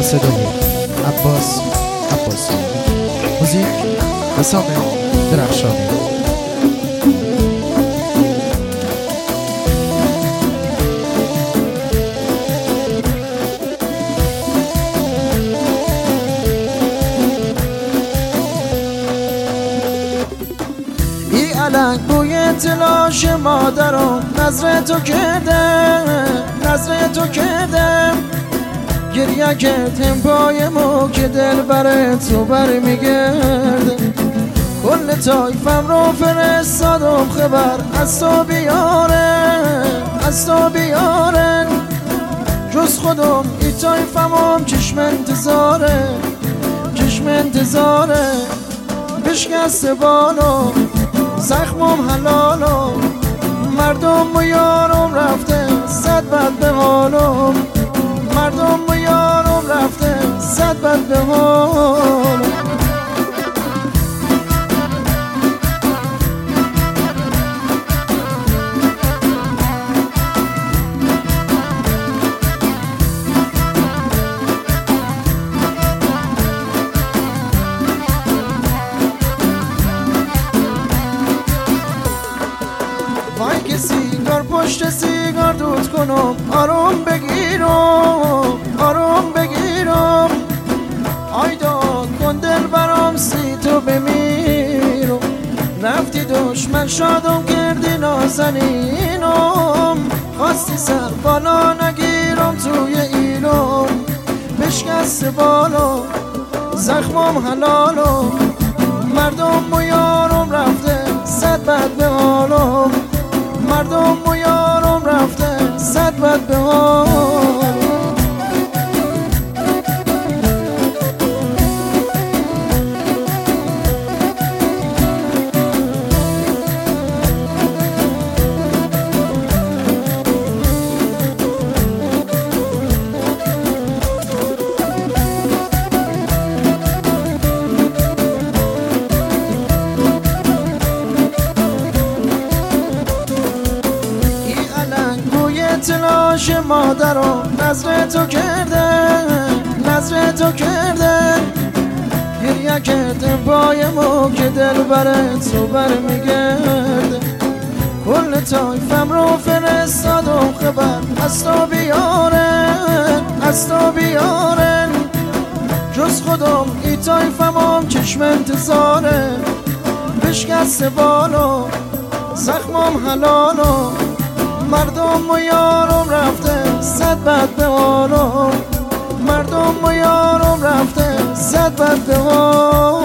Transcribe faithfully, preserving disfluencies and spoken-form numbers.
صدای عباس عباسی، موزیک حسام درخشانی. الان بوی تلاش مادرم نظر تو کردم، نظر تو کردم. گریه کردم پایمو که دل بر تو بر میگرده. کل تایفم رو فرستادم خبر از تو بیارن، از تو بیارن. جز خودم ای تایفمم چشم انتظاره، چشم انتظاره. بشکست بالو زخمم حلالو، مردم و یارم رفته صد بد به حالم. مردم و یارم رفته صد بد به حالم. وای که سیگار پشت سیگار دود کنم، آروم بگیرم، آروم بگیرم. آیدا کن دل برام سی تو بمیرم. رفتی دشمن شادم کردی نازنینم. خواستی سر بالا نگیرم توی اینم. بشکست بالا زخمم حلالم. مردم و یارم رفته صد بد به حالم. مردم و یارم رفته صد بد به حالم. تلاش مادرم نظر تو کردن، نظر تو کردن. گریه کردم پایمو که دل بر تو بر میگرده. کل تایفم رو فرستادم خبر از تو بیارن، از تو بیارن. جز خودم ای تایفمم چشم انتظاره. بشکست بالو زخمم حلالو. مردم و یارم رفته صد بد به حالم. مردم و یارم رفته صد بد به حالم.